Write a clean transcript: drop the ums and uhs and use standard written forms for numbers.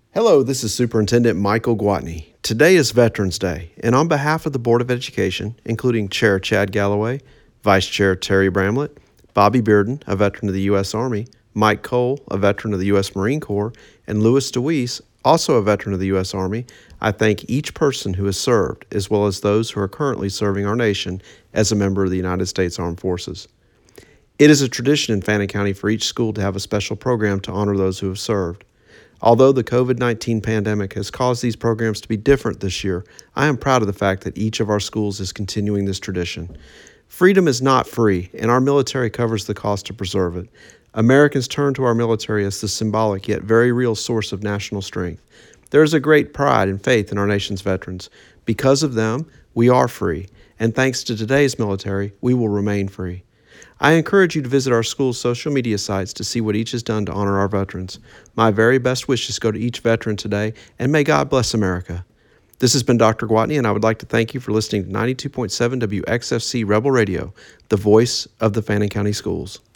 Hello, this is Superintendent Michael Gwatney. Today is Veterans Day, and on behalf of the Board of Education, including Chair Chad Galloway, Vice Chair Terry Bramlett, Bobby Bearden, a veteran of the U.S. Army, Mike Cole, a veteran of the U.S. Marine Corps, and Louis DeWeese, also a veteran of the U.S. Army, I thank each person who has served, as well as those who are currently serving our nation as a member of the United States Armed Forces. It is a tradition in Fannin County for each school to have a special program to honor those who have served. Although the COVID-19 pandemic has caused these programs to be different this year, I am proud of the fact that each of our schools is continuing this tradition. Freedom is not free, and our military covers the cost to preserve it. Americans turn to our military as the symbolic yet very real source of national strength. There is a great pride and faith in our nation's veterans. Because of them, we are free, and thanks to today's military, we will remain free. I encourage you to visit our school's social media sites to see what each has done to honor our veterans. My very best wishes go to each veteran today, and may God bless America. This has been Dr. Gwatney, and I would like to thank you for listening to 92.7 WXFC Rebel Radio, the voice of the Fannin County Schools.